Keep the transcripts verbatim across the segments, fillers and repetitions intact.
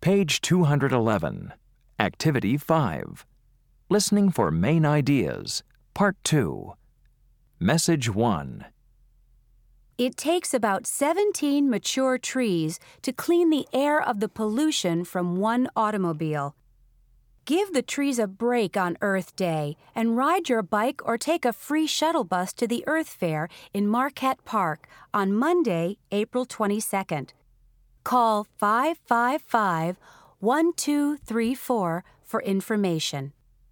Page two hundred eleven. Activity five. Listening for Main Ideas. Part two. Message one. It takes about seventeen mature trees to clean the air of the pollution from one automobile. Give the trees a break on Earth Day and ride your bike or take a free shuttle bus to the Earth Fair in Marquette Park on Monday, April twenty-second. Call five five five, one two three four for information.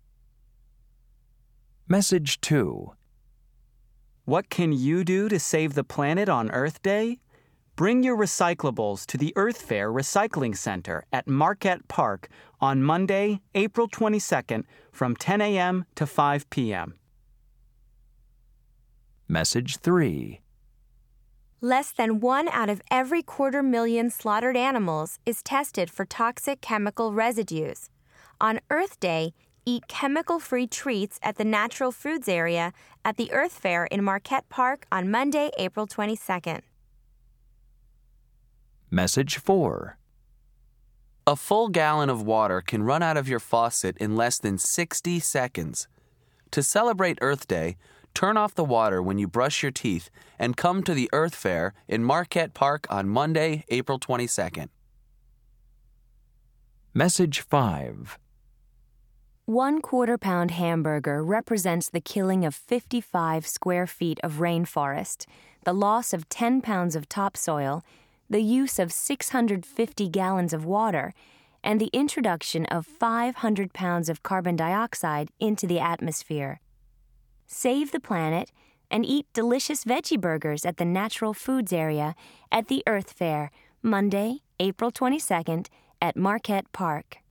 Message two. What can you do to save the planet on Earth Day? Bring your recyclables to the Earth Fair Recycling Center at Marquette Park on Monday, April twenty-second from ten a.m. to five p.m. Message three. Less than one out of every quarter million slaughtered animals is tested for toxic chemical residues. On Earth Day, eat chemical-free treats at the Natural Foods area at the Earth Fair in Marquette Park on Monday, April twenty-second. Message four. A full gallon of water can run out of your faucet in less than sixty seconds. To celebrate Earth Day, turn off the water when you brush your teeth and come to the Earth Fair in Marquette Park on Monday, April twenty-second. Message five. One quarter-pound hamburger represents the killing of fifty-five square feet of rainforest, the loss of ten pounds of topsoil, the use of six hundred fifty gallons of water, and the introduction of five hundred pounds of carbon dioxide into the atmosphere. Save the planet and eat delicious veggie burgers at the Natural Foods area at the Earth Fair, Monday, April twenty-second at Marquette Park.